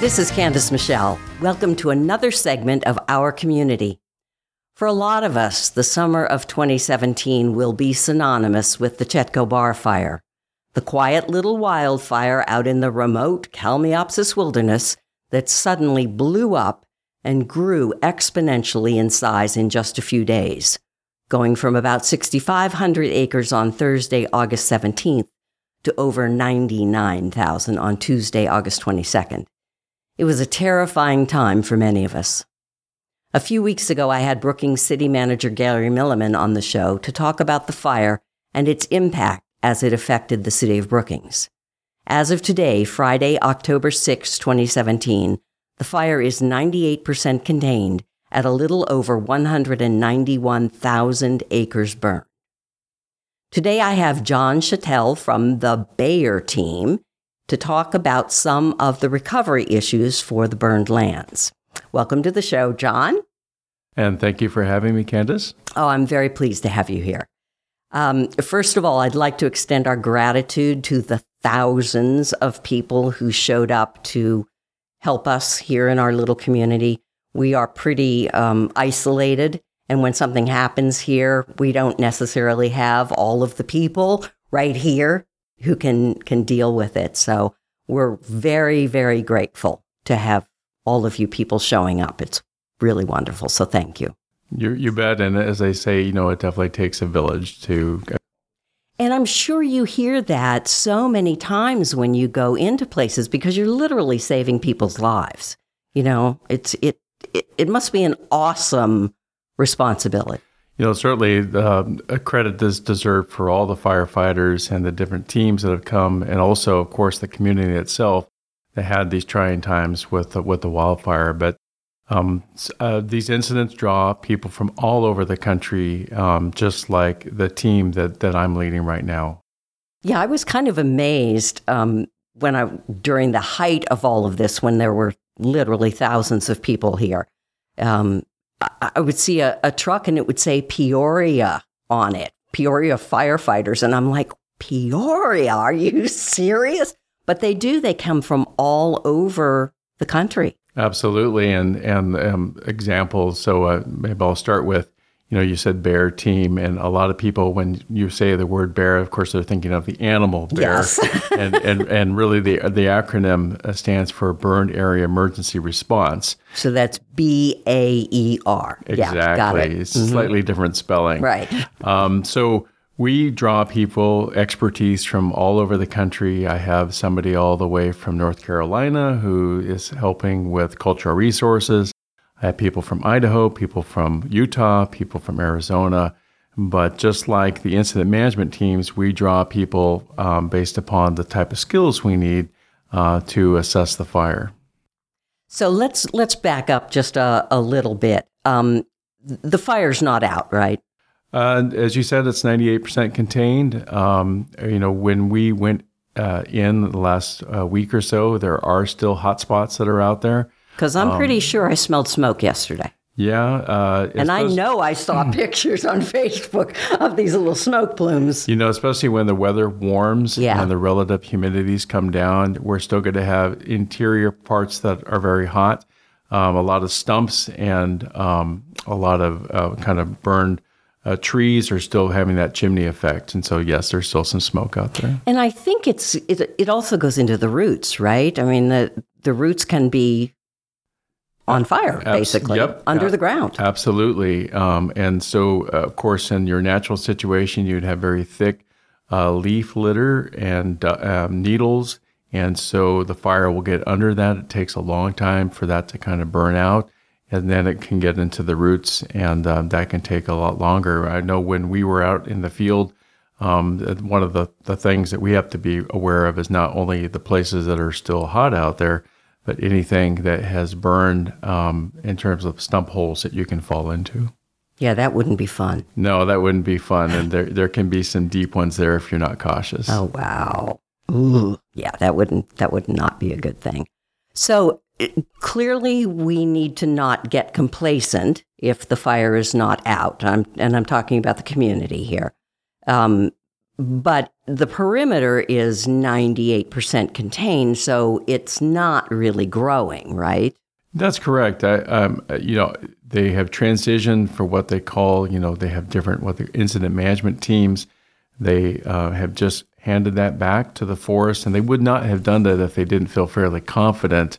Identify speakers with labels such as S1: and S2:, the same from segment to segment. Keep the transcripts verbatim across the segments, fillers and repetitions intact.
S1: This is Candace Michelle. Welcome to another segment of Our Community. For a lot of us, the summer of twenty seventeen will be synonymous with the Chetco Bar Fire, the quiet little wildfire out in the remote Kalmiopsis wilderness that suddenly blew up and grew exponentially in size in just a few days, going from about six thousand five hundred acres on Thursday, August seventeenth, to over ninety-nine thousand on Tuesday, August twenty-second. It was a terrifying time for many of us. A few weeks ago, I had Brookings City Manager Gary Milliman on the show to talk about the fire and its impact as it affected the city of Brookings. As of today, Friday, October sixth, twenty seventeen, the fire is ninety-eight percent contained at a little over one hundred ninety-one thousand acres burned. Today, I have John Chattel from the Bayer team to talk about some of the recovery issues for the burned lands. Welcome to the show, John.
S2: And thank you for having me, Candace.
S1: Oh, I'm very pleased to have you here. Um, first of all, I'd like to extend our gratitude to the thousands of people who showed up to help us here in our little community. We are pretty um, isolated, and when something happens here, we don't necessarily have all of the people right here who can, can deal with it. So we're very, very grateful to have all of you people showing up. It's really wonderful. So thank you.
S2: You, you bet. And as they say, you know, it definitely takes a village to...
S1: And I'm sure you hear that so many times when you go into places because you're literally saving people's lives. You know, it's it it, it must be an awesome responsibility.
S2: You know, certainly uh, a credit is deserved for all the firefighters and the different teams that have come, and also, of course, the community itself that had these trying times with the, with the wildfire. But um, uh, these incidents draw people from all over the country, um, just like the team that, that I'm leading right now.
S1: Yeah, I was kind of amazed um, when I during the height of all of this, when there were literally thousands of people here. Um, I would see a, a truck and it would say Peoria on it, Peoria firefighters. And I'm like, Peoria, are you serious? But they do. They come from all over the country.
S2: Absolutely. And, and um, examples. So uh, maybe I'll start with, you know, you said Bayer team, and a lot of people, when you say the word bear, of course, they're thinking of the animal bear.
S1: Yes.
S2: and, and and really the the acronym stands for Burned Area Emergency Response.
S1: So that's B A E R.
S2: Exactly.
S1: Yeah, got it.
S2: It's
S1: Mm-hmm.
S2: slightly different spelling.
S1: Right.
S2: Um, so we draw people, expertise from all over the country. I have somebody all the way from North Carolina who is helping with cultural resources. I have people from Idaho, people from Utah, people from Arizona. But just like the incident management teams, we draw people um, based upon the type of skills we need uh, to assess the fire.
S1: So let's let's back up just a, a little bit. Um, the fire's not out, right?
S2: Uh, as you said, it's ninety-eight percent contained. Um, you know, when we went uh, in the last uh, week or so, there are still hot spots that are out there.
S1: Because I'm
S2: um,
S1: pretty sure I smelled smoke yesterday.
S2: Yeah. Uh,
S1: and I know I saw pictures on Facebook of these little smoke plumes.
S2: You know, especially when the weather warms
S1: yeah.
S2: and the relative humidities come down, we're still going to have interior parts that are very hot, um, a lot of stumps and um, a lot of uh, kind of burned uh, trees are still having that chimney effect. And so, yes, there's still some smoke out there.
S1: And I think it's it, it also goes into the roots, right? I mean, the, the roots can be on fire, basically,
S2: Abs- yep.
S1: under
S2: Ab-
S1: the ground.
S2: Absolutely. Um, and so, uh, of course, in your natural situation, you'd have very thick uh, leaf litter and uh, um, needles. And so the fire will get under that. It takes a long time for that to kind of burn out. And then it can get into the roots, and um, that can take a lot longer. I know when we were out in the field, um, one of the, the things that we have to be aware of is not only the places that are still hot out there, but anything that has burned um, in terms of stump holes that you can fall into.
S1: Yeah, that wouldn't be fun.
S2: No, that wouldn't be fun. And there there can be some deep ones there if you're not cautious.
S1: Oh, wow. Ooh. Yeah, that wouldn't that would not be a good thing. So it, clearly we need to not get complacent if the fire is not out. I'm, and I'm talking about the community here. Um, but the perimeter is ninety-eight percent contained, so it's not really growing, right?
S2: That's correct. I, um, you know, they have transitioned for what they call, you know, they have different what the incident management teams. They uh, have just handed that back to the forest, and they would not have done that if they didn't feel fairly confident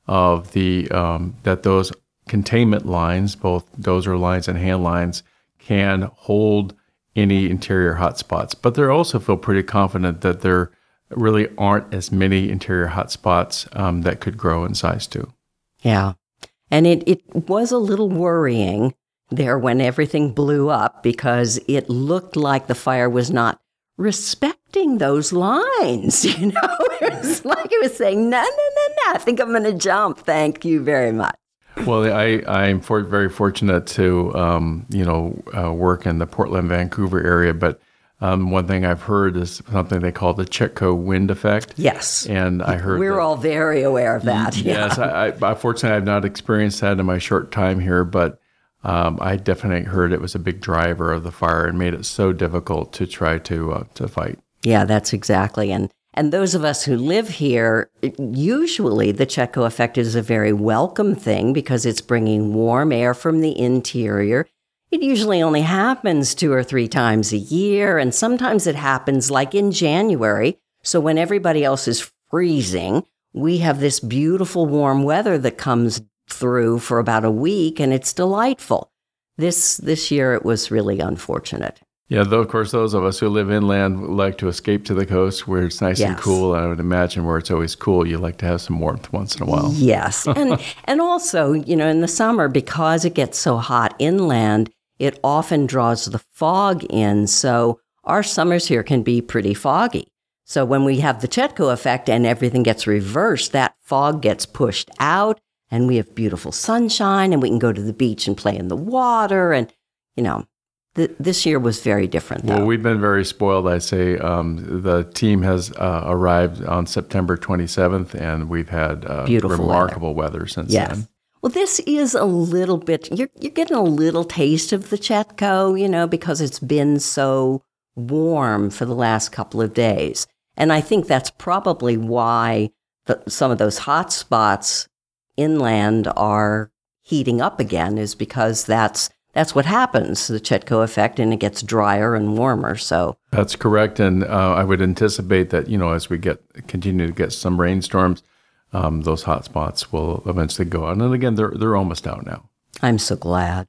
S2: of the um, that those containment lines, both dozer lines and hand lines, can hold any interior hotspots. But they also feel pretty confident that there really aren't as many interior hotspots um, that could grow in size too.
S1: Yeah. And it, it was a little worrying there when everything blew up because it looked like the fire was not respecting those lines. You know, it was like it was saying, no, no, no, no, I think I'm going to jump. Thank you very much.
S2: Well, I, I'm for, very fortunate to, um, you know, uh, work in the Portland, Vancouver area, but Um, one thing I've heard is something they call the Chetco wind effect.
S1: Yes.
S2: And I heard
S1: We're
S2: that,
S1: all very aware of that.
S2: Yes.
S1: Yeah.
S2: I, I, unfortunately, I've not experienced that in my short time here, but um, I definitely heard it was a big driver of the fire and made it so difficult to try to uh, to fight.
S1: Yeah, that's exactly. And and those of us who live here, usually the Chetco effect is a very welcome thing because it's bringing warm air from the interior. It usually only happens two or three times a year, and sometimes it happens like in January. So when everybody else is freezing, we have this beautiful warm weather that comes through for about a week, and it's delightful. This this year, it was really unfortunate.
S2: Yeah, though, of course, those of us who live inland like to escape to the coast where it's nice
S1: Yes.
S2: and cool. And I would imagine where it's always cool, you like to have some warmth once in a while.
S1: Yes. And, and also, you know, in the summer, because it gets so hot inland, it often draws the fog in. So our summers here can be pretty foggy. So when we have the Chetco effect and everything gets reversed, that fog gets pushed out and we have beautiful sunshine and we can go to the beach and play in the water. And, you know, th- this year was very different, though.
S2: Well, we've been very spoiled, I say. Um, the team has uh, arrived on September twenty-seventh, and we've had uh,
S1: Beautiful
S2: remarkable weather, weather since
S1: Yes.
S2: then.
S1: Well, this is a little bit, you're, you're getting a little taste of the Chetco, you know, because it's been so warm for the last couple of days. And I think that's probably why the, some of those hot spots inland are heating up again, is because that's that's what happens, the Chetco effect, and it gets drier and warmer. So
S2: That's correct. And uh, I would anticipate that, you know, as we get continue to get some rainstorms, Um, those hot spots will eventually go out. And again, they're they're almost out now.
S1: I'm so glad.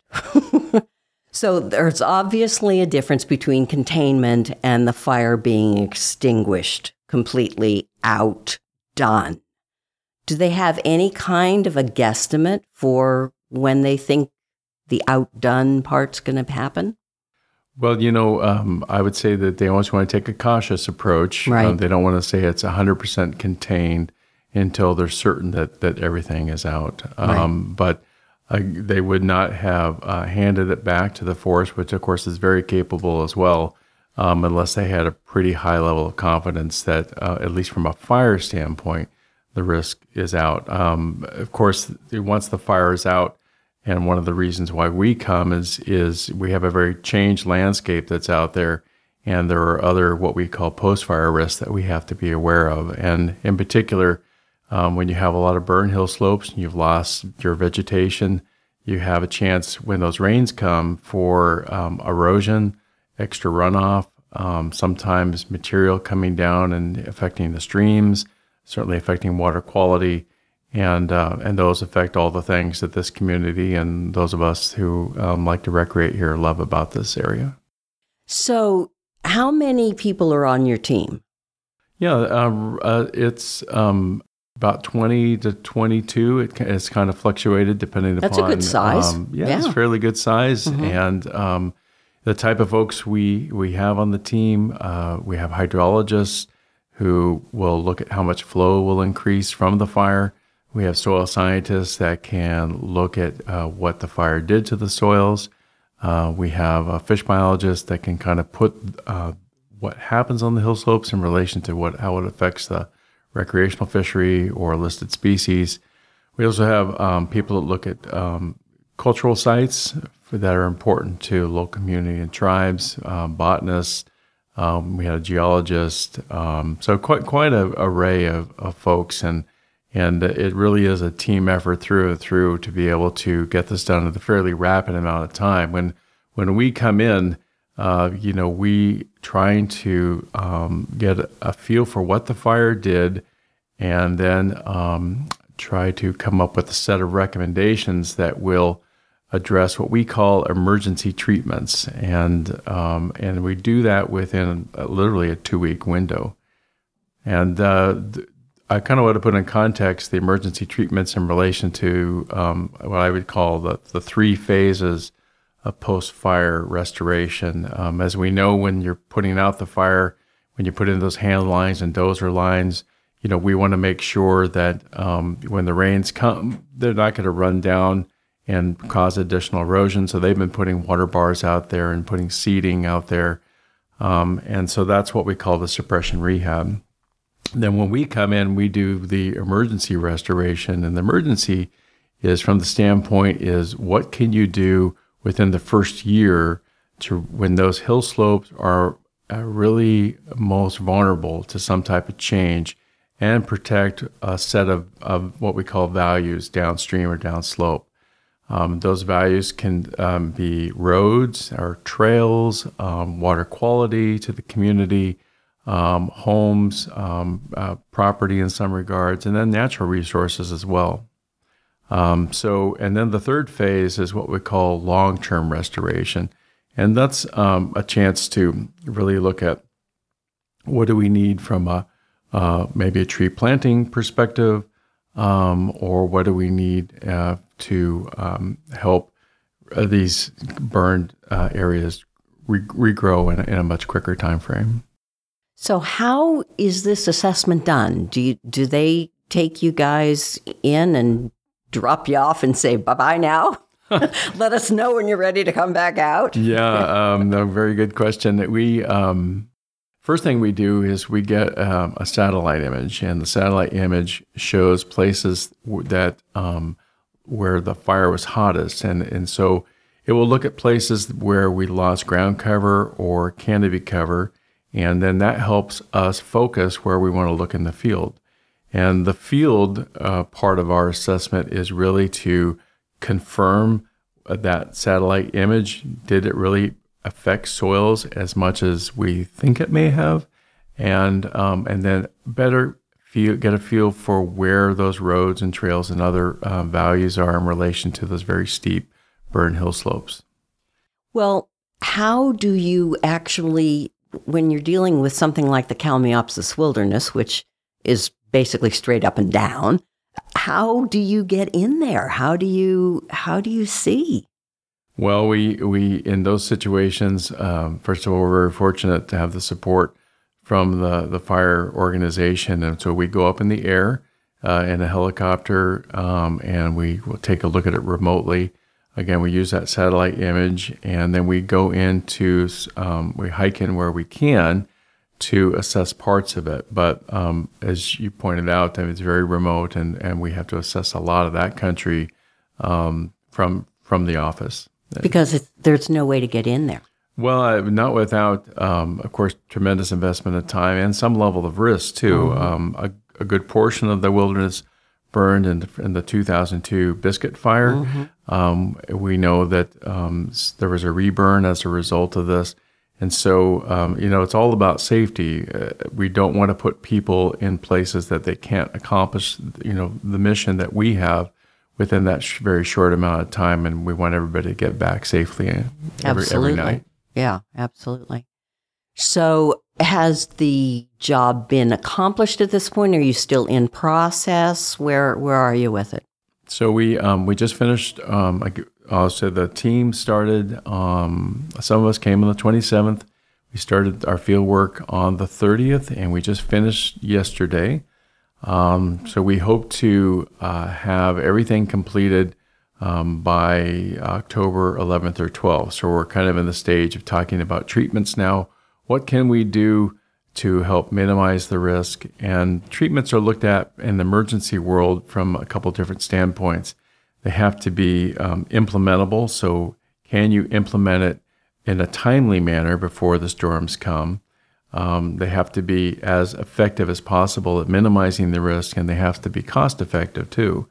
S1: So there's obviously a difference between containment and the fire being extinguished, completely outdone. Do they have any kind of a guesstimate for when they think the outdone part's going to happen?
S2: Well, you know, um, I would say that they always want to take a cautious approach.
S1: Right.
S2: Um, they don't want to say it's one hundred percent contained until they're certain that, that everything is out. Um,
S1: Right.
S2: But uh, they would not have uh, handed it back to the forest, which of course is very capable as well, um, unless they had a pretty high level of confidence that, uh, at least from a fire standpoint, the risk is out. Um, of course, once the fire is out, and one of the reasons why we come is is we have a very changed landscape that's out there, and there are other what we call post-fire risks that we have to be aware of. And in particular, um, when you have a lot of burn hill slopes and you've lost your vegetation, you have a chance when those rains come for um, erosion, extra runoff, um, sometimes material coming down and affecting the streams, certainly affecting water quality. And uh, and those affect all the things that this community and those of us who um, like to recreate here love about this area.
S1: So how many people are on your team?
S2: Yeah, uh, uh, it's um, about twenty to twenty-two. It, it's kind of fluctuated depending
S1: That's a
S2: upon...
S1: good size.
S2: Um, yeah,
S1: Yeah.
S2: it's fairly good size.
S1: Mhm.
S2: And um, the type of folks we, we have on the team, uh, we have hydrologists who will look at how much flow will increase from the fire. We have soil scientists that can look at uh, what the fire did to the soils. Uh, we have a fish biologist that can kind of put uh, what happens on the hill slopes in relation to what how it affects the recreational fishery or listed species. We also have um, people that look at um, cultural sites that are important to local community and tribes, um, botanists, Um, we had a geologist, um, so quite quite a array of, of folks, and and it really is a team effort through and through to be able to get this done in a fairly rapid amount of time. When when we come in, uh, you know, we trying to um, get a feel for what the fire did, and then um, try to come up with a set of recommendations that will address what we call emergency treatments, and um, and we do that within uh, literally a two-week window. And uh, th- I kind of want to put in context the emergency treatments in relation to um, what I would call the, the three phases of post-fire restoration. Um, as we know, when you're putting out the fire, when you put in those hand lines and dozer lines, you know, we want to make sure that um, when the rains come, they're not going to run down and cause additional erosion. So they've been putting water bars out there and putting seeding out there. Um, and so that's what we call the suppression rehab. Then when we come in, we do the emergency restoration. And the emergency is from the standpoint is what can you do within the first year to when those hill slopes are uh, really most vulnerable to some type of change, and protect a set of, of what we call values downstream or downslope. Um, those values can um, be roads or trails, um, water quality to the community, um, homes, um, uh, property in some regards, and then natural resources as well. Um, so, and then the third phase is what we call long-term restoration. And that's um, a chance to really look at what do we need from a, uh, maybe a tree planting perspective, um, or what do we need uh, to um, help uh, these burned uh, areas re- regrow in a, in a much quicker time frame.
S1: So how is this assessment done? Do you, do they take you guys in and drop you off and say, bye-bye now? Let us know when you're ready to come back out.
S2: Yeah, um, no, very good question. We um, first thing we do is we get um, a satellite image, and the satellite image shows places w- that um, where the fire was hottest, and and so it will look at places where we lost ground cover or canopy cover, and then that helps us focus where we want to look in the field. And the field uh, part of our assessment is really to confirm that satellite image. Did it really affect soils as much as we think it may have? And um, and then better feel, get a feel for where those roads and trails and other uh, values are in relation to those very steep burned hill slopes.
S1: Well, how do you actually, when you're dealing with something like the Kalmiopsis wilderness, which is basically straight up and down, how do you get in there? How do you how do you see?
S2: Well, we we in those situations, um, first of all, we're very fortunate to have the support from the the fire organization, and so we go up in the air uh, in a helicopter, um, and we will take a look at it remotely. Again, we use that satellite image, and then we go into um, we hike in where we can to assess parts of it. But um, as you pointed out, I mean, it's very remote, and, and we have to assess a lot of that country um, from from the office.
S1: Because it's, there's no way to get in there.
S2: Well, uh, not without, um, of course, tremendous investment of time and some level of risk, too. Mm-hmm. Um, a, a good portion of the wilderness burned in the, in the two thousand two Biscuit Fire. Mm-hmm. Um, we know that um, there was a reburn as a result of this. And so, um, you know, it's all about safety. Uh, we don't want to put people in places that they can't accomplish, you know, the mission that we have within that sh- very short amount of time. And we want everybody to get back safely every, every night.
S1: Yeah, absolutely. So has the job been accomplished at this point? Are you still in process? Where where are you with it?
S2: So we um, we just finished, um, uh, so the team started, um, some of us came on the twenty-seventh. We started our field work on the thirtieth, and we just finished yesterday. Um, so we hope to uh, have everything completed um, by October eleventh or twelfth. So we're kind of in the stage of talking about treatments now. What can we do to help minimize the risk? And treatments are looked at in the emergency world from a couple different standpoints. They have to be um, implementable. So can you implement it in a timely manner before the storms come? Um, they have to be as effective as possible at minimizing the risk, and they have to be cost effective too.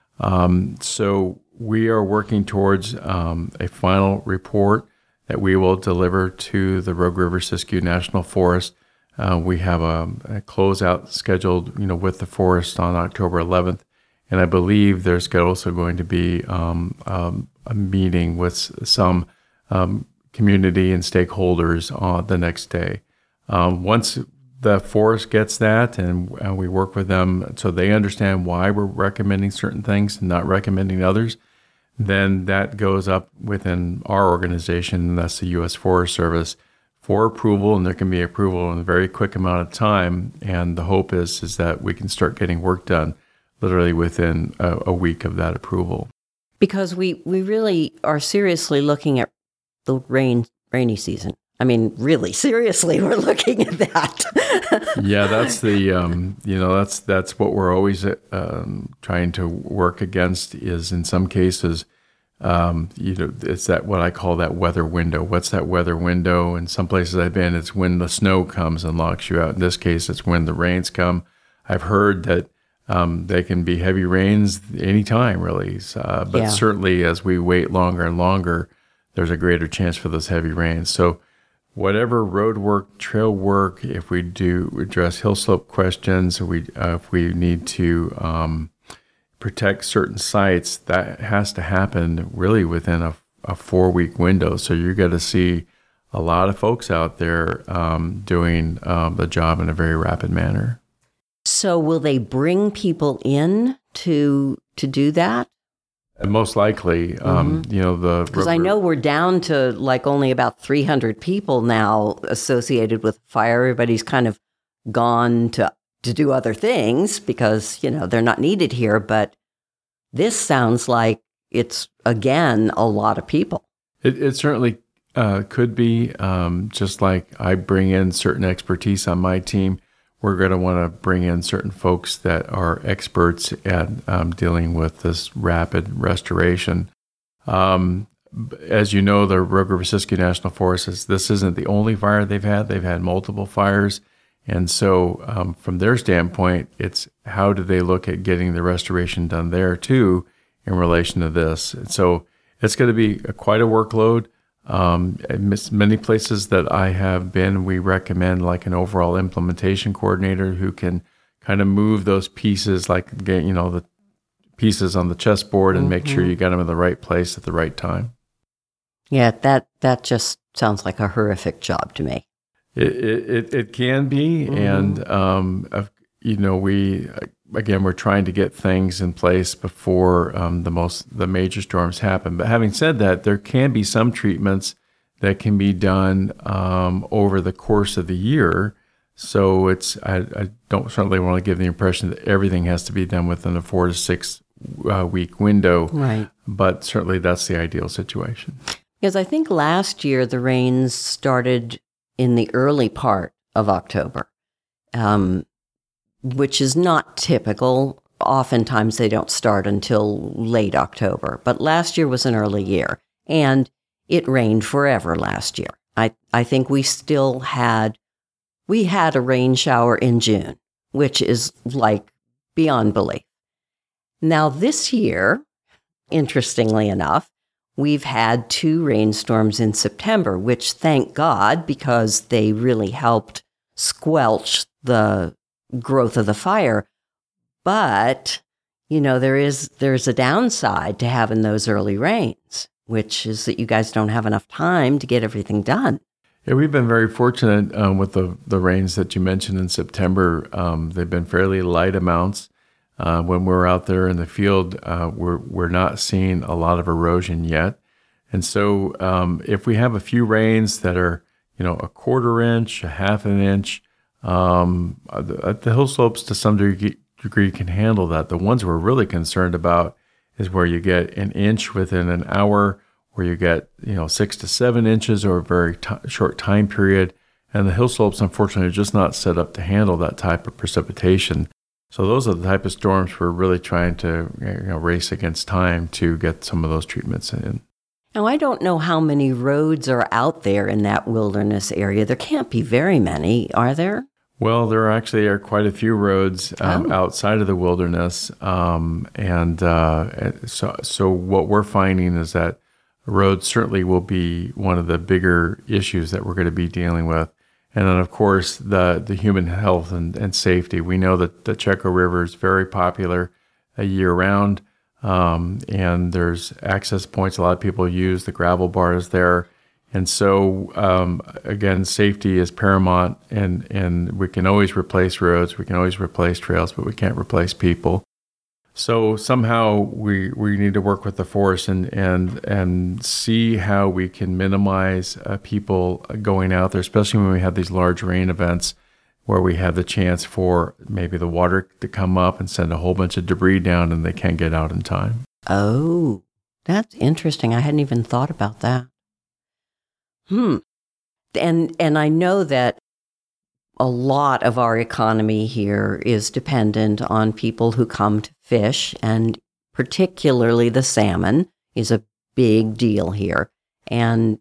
S2: Um, so we are working towards um, a final report that we will deliver to the Rogue River Siskiyou National Forest. Uh, we have a, a closeout scheduled, you know, with the forest on October eleventh, and I believe there's also going to be um, um, a meeting with some um, community and stakeholders on the next day. Um, once the forest gets that, and uh, we work with them so they understand why we're recommending certain things and not recommending others, then that goes up within our organization, and that's the U S Forest Service, for approval, and there can be approval in a very quick amount of time. And the hope is is that we can start getting work done literally within a, a week of that approval.
S1: Because we, we really are seriously looking at the rain rainy season. I mean, really seriously, we're looking at that.
S2: Yeah, that's the um, you know that's that's what we're always um, trying to work against. Is in some cases, um, you know, it's that what I call that weather window. What's that weather window? In some places I've been, it's when the snow comes and locks you out. In this case, it's when the rains come. I've heard that um, they can be heavy rains anytime, really. Uh, but
S1: Yeah.
S2: certainly, as we wait longer and longer, there's a greater chance for those heavy rains. So whatever road work, trail work, if we do address hill slope questions, we uh, if we need to um, protect certain sites, that has to happen really within a, a four-week window. So you're going to see a lot of folks out there um, doing um, the job in a very rapid manner.
S1: So will they bring people in to to do that?
S2: And most likely, um,
S1: Mm-hmm.
S2: you know, the...
S1: Because I know we're down to like only about three hundred people now associated with fire. Everybody's kind of gone to, to do other things because, you know, they're not needed here. But this sounds like it's, again, a lot of people.
S2: It, it certainly uh, could be. Um, just like I bring in certain expertise on my team, we're going to want to bring in certain folks that are experts at um, dealing with this rapid restoration. Um, as you know, the Rogue River Siskiyou National Forest, is, this isn't the only fire they've had. They've had multiple fires. And so um, from their standpoint, it's how do they look at getting the restoration done there too in relation to this. And so it's going to be a, quite a workload. Um, many places that I have been, we recommend like an overall implementation coordinator who can kind of move those pieces, like get, you know, the pieces on the chessboard and
S1: Mm-hmm.
S2: make sure you got them in the right place at the right time.
S1: Yeah, that that just sounds like a horrific job to me.
S2: It it, it can be,
S1: Mm-hmm.
S2: and um, uh, you know, we again we're trying to get things in place before um, the most the major storms happen. But having said that, there can be some treatments that can be done um, over the course of the year. So it's I, I don't certainly want to give the impression that everything has to be done within a four to six uh, week window.
S1: Right.
S2: But certainly that's the ideal situation.
S1: Because I think last year the rains started in the early part of October, um, which is not typical. Oftentimes they don't start until late October. But last year was an early year, and it rained forever last year. I, I think we still had, we had a rain shower in June, which is like beyond belief. Now this year, interestingly enough, we've had two rainstorms in September, which thank God, because they really helped squelch the growth of the fire. But, you know, there is there's a downside to having those early rains, which is that you guys don't have enough time to get everything done.
S2: Yeah, we've been very fortunate um, with the, the rains that you mentioned in September. Um, they've been fairly light amounts. Uh, when we're out there in the field, uh, we're we're not seeing a lot of erosion yet. And so um, if we have a few rains that are, you know, a quarter inch, a half an inch, um, the, the hill slopes to some degree, degree can handle that. The ones we're really concerned about is where you get an inch within an hour, where you get, you know, six to seven inches over a very t- short time period. And the hill slopes, unfortunately, are just not set up to handle that type of precipitation. So those are the type of storms we're really trying to, you know, race against time to get some of those treatments in.
S1: Now, I don't know how many roads are out there in that wilderness area. There can't be very many, are there?
S2: Well, there actually are quite a few roads um,
S1: Oh.
S2: outside of the wilderness, um, and uh, so so what we're finding is that roads certainly will be one of the bigger issues that we're going to be dealing with, and then of course the the human health and, and safety. We know that the Chetco River is very popular uh, year round, um, and there's access points a lot of people use. The gravel bars there. And so, um, again, safety is paramount, and, and we can always replace roads, we can always replace trails, but we can't replace people. So somehow we we need to work with the forest and and and see how we can minimize uh, people going out there, especially when we have these large rain events where we have the chance for maybe the water to come up and send a whole bunch of debris down, and they can't get out in time.
S1: Oh, that's interesting. I hadn't even thought about that. Hmm. And and I know that a lot of our economy here is dependent on people who come to fish, and particularly the salmon is a big deal here. And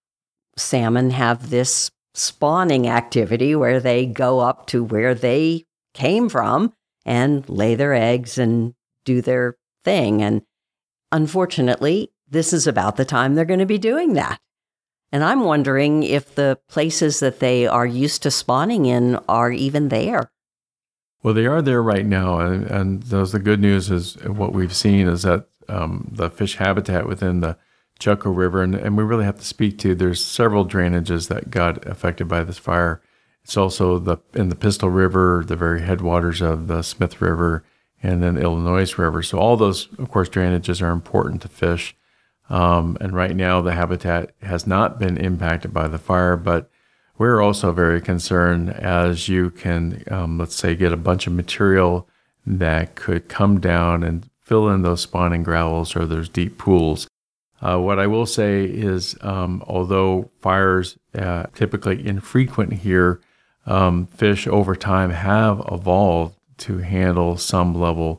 S1: salmon have this spawning activity where they go up to where they came from and lay their eggs and do their thing. And unfortunately, this is about the time they're going to be doing that. And I'm wondering if the places that they are used to spawning in are even there.
S2: Well, they are there right now, and, and those, the good news is what we've seen is that um, the fish habitat within the Chetco River, and, and we really have to speak to, there's several drainages that got affected by this fire. It's also the in the Pistol River, the very headwaters of the Smith River, and then Illinois River. So all those, of course, drainages are important to fish. Um, and right now, the habitat has not been impacted by the fire, but we're also very concerned as you can, um, let's say, get a bunch of material that could come down and fill in those spawning gravels or those deep pools. Uh, what I will say is, um, although fires uh, typically infrequent here, um, fish over time have evolved to handle some level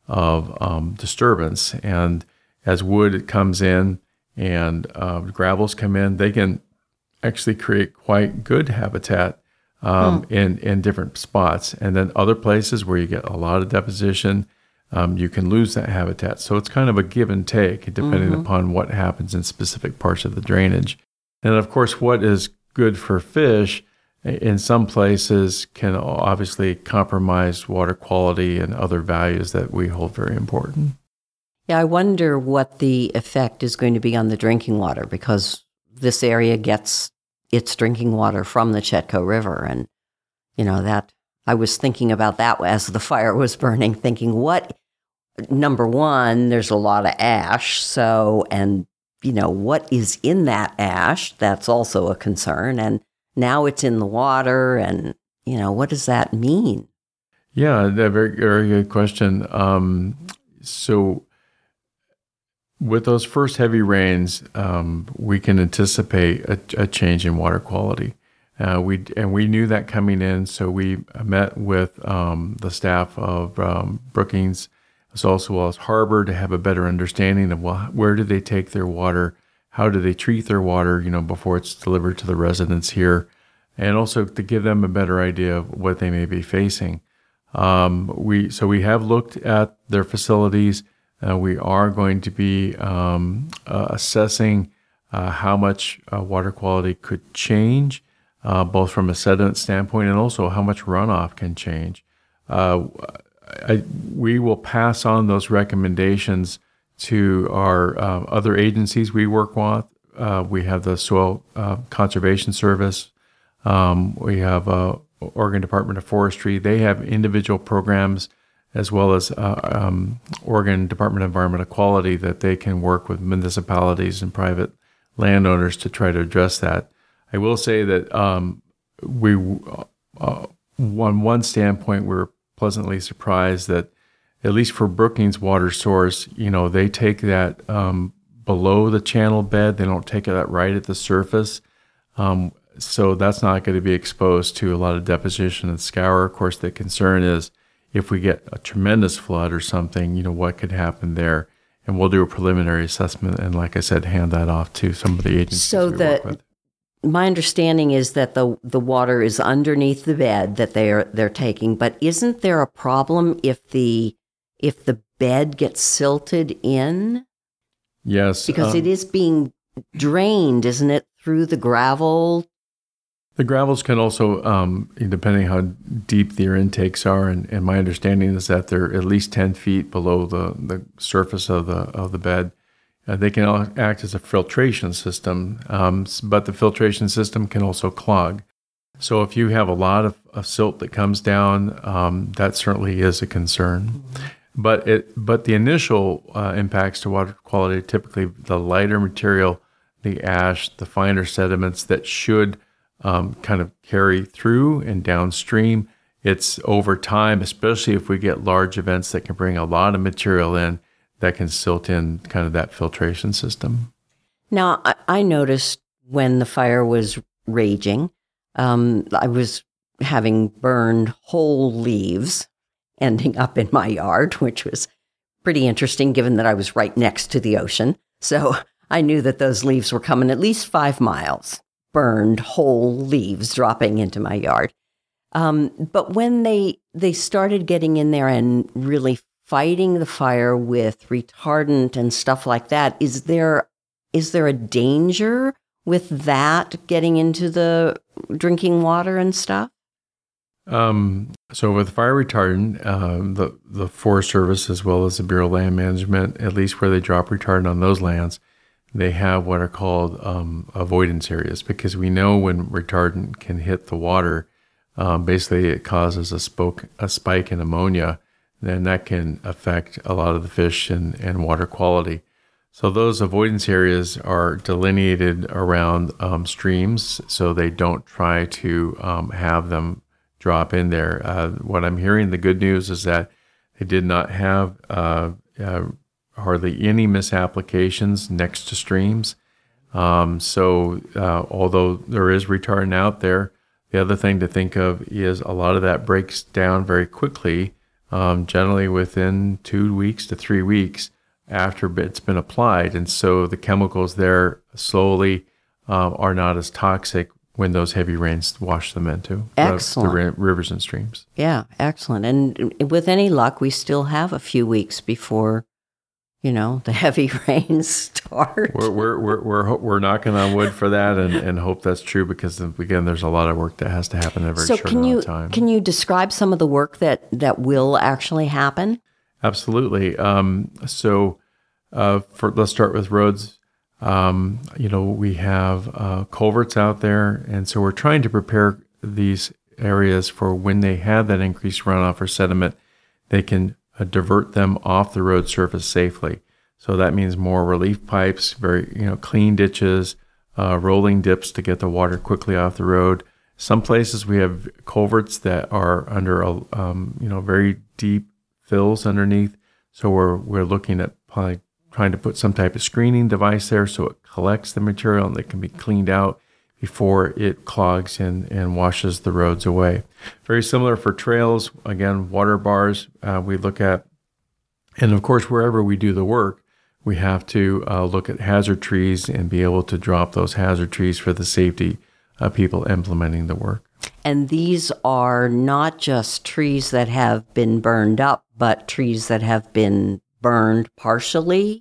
S2: of um, disturbance. And as wood comes in and uh, gravels come in, they can actually create quite good habitat um, hmm. in, in different spots. And then other places where you get a lot of deposition, um, you can lose that habitat. So it's kind of a give and take depending mm-hmm. upon what happens in specific parts of the drainage. And of course, what is good for fish in some places can obviously compromise water quality and other values that we hold very important.
S1: Yeah, I wonder what the effect is going to be on the drinking water, because this area gets its drinking water from the Chetco River. And, you know, that I was thinking about that as the fire was burning, thinking, what, number one, there's a lot of ash. So, and, you know, what is in that ash? That's also a concern. And now it's in the water. And, you know, what does that mean?
S2: Yeah, a very, very good question. Um, so, with those first heavy rains, um, we can anticipate a, a change in water quality. Uh, we and we knew that coming in, so we met with um, the staff of um, Brookings, as also as Harbor, to have a better understanding of, well, where do they take their water, how do they treat their water, you know, before it's delivered to the residents here, and also to give them a better idea of what they may be facing. Um, we so we have looked at their facilities. Uh, we are going to be um, uh, assessing uh, how much uh, water quality could change, uh, both from a sediment standpoint and also how much runoff can change. Uh, I, we will pass on those recommendations to our uh, other agencies we work with. Uh, we have the Soil uh, Conservation Service. Um, we have uh, Oregon Department of Forestry. They have individual programs, as well as uh, um, Oregon Department of Environmental Quality, that they can work with municipalities and private landowners to try to address that. I will say that um, we, uh, on one standpoint, we're pleasantly surprised that, at least for Brookings water source, you know, they take that um, below the channel bed. They don't take that right at the surface. Um, so that's not going to be exposed to a lot of deposition and scour. Of course, the concern is, if we get a tremendous flood or something, you know, what could happen there? and we'll do a preliminary assessment. And like I said, hand that off to some of the agencies
S1: So
S2: we
S1: the,
S2: work with.
S1: My understanding is that the the water is underneath the bed that they're they're taking, but isn't there a problem if the if the bed gets silted in?
S2: Yes.
S1: Because
S2: um,
S1: it is being drained, isn't it, through the gravel?
S2: The gravels can also, um, depending how deep their intakes are, and, and my understanding is that they're at least ten feet below the, the surface of the of the bed. Uh, they can all act as a filtration system, um, but the filtration system can also clog. So if you have a lot of, of silt that comes down, um, that certainly is a concern. Mm-hmm. But it but the initial uh, impacts to water quality are typically the lighter material, the ash, the finer sediments that should Um, kind of carry through and downstream. It's over time, especially if we get large events that can bring a lot of material in, that can silt in kind of that filtration system.
S1: Now, I, I noticed when the fire was raging, um, I was having burned whole leaves ending up in my yard, which was pretty interesting given that I was right next to the ocean. So I knew that those leaves were coming at least five miles. Burned whole leaves dropping into my yard. Um, but when they they started getting in there and really fighting the fire with retardant and stuff like that, is there is there a danger with that getting into the drinking water and stuff?
S2: Um, so with fire retardant, um, the the Forest Service as well as the Bureau of Land Management, at least where they drop retardant on those lands, they have what are called um, avoidance areas, because we know when retardant can hit the water, um, basically it causes a, spoke, a spike in ammonia, then that can affect a lot of the fish and, and water quality. So those avoidance areas are delineated around um, streams, so they don't try to um, have them drop in there. Uh, what I'm hearing, the good news is that they did not have uh, uh, hardly any misapplications next to streams. Um, so uh, although there is retardant out there, the other thing to think of is a lot of that breaks down very quickly, um, generally within two weeks to three weeks after it's been applied. And so the chemicals there slowly um, are not as toxic when those heavy rains wash them into
S1: Excellent.
S2: the, the rivers and streams.
S1: Yeah, excellent. And with any luck, we still have a few weeks before, you know, the heavy rains start.
S2: We're we're we're we're, we're knocking on wood for that, and, and hope that's true, because again, there's a lot of work that has to happen in a very
S1: so
S2: short
S1: can
S2: amount
S1: you,
S2: of time.
S1: Can you describe some of the work that, that will actually happen?
S2: Absolutely. Um, so uh, for let's start with roads. Um, you know, we have uh, culverts out there, and so we're trying to prepare these areas for when they have that increased runoff or sediment, they can uh, divert them off the road surface safely. So that means more relief pipes, very you know clean ditches, uh, rolling dips to get the water quickly off the road. Some places we have culverts that are under a um, you know very deep fills underneath. So we're we're looking at probably trying to put some type of screening device there so it collects the material and it can be cleaned out before it clogs and, and washes the roads away. Very similar for trails. Again, water bars uh, we look at. And of course, wherever we do the work, we have to uh, look at hazard trees and be able to drop those hazard trees for the safety of people implementing the work.
S1: And these are not just trees that have been burned up, but trees that have been burned partially.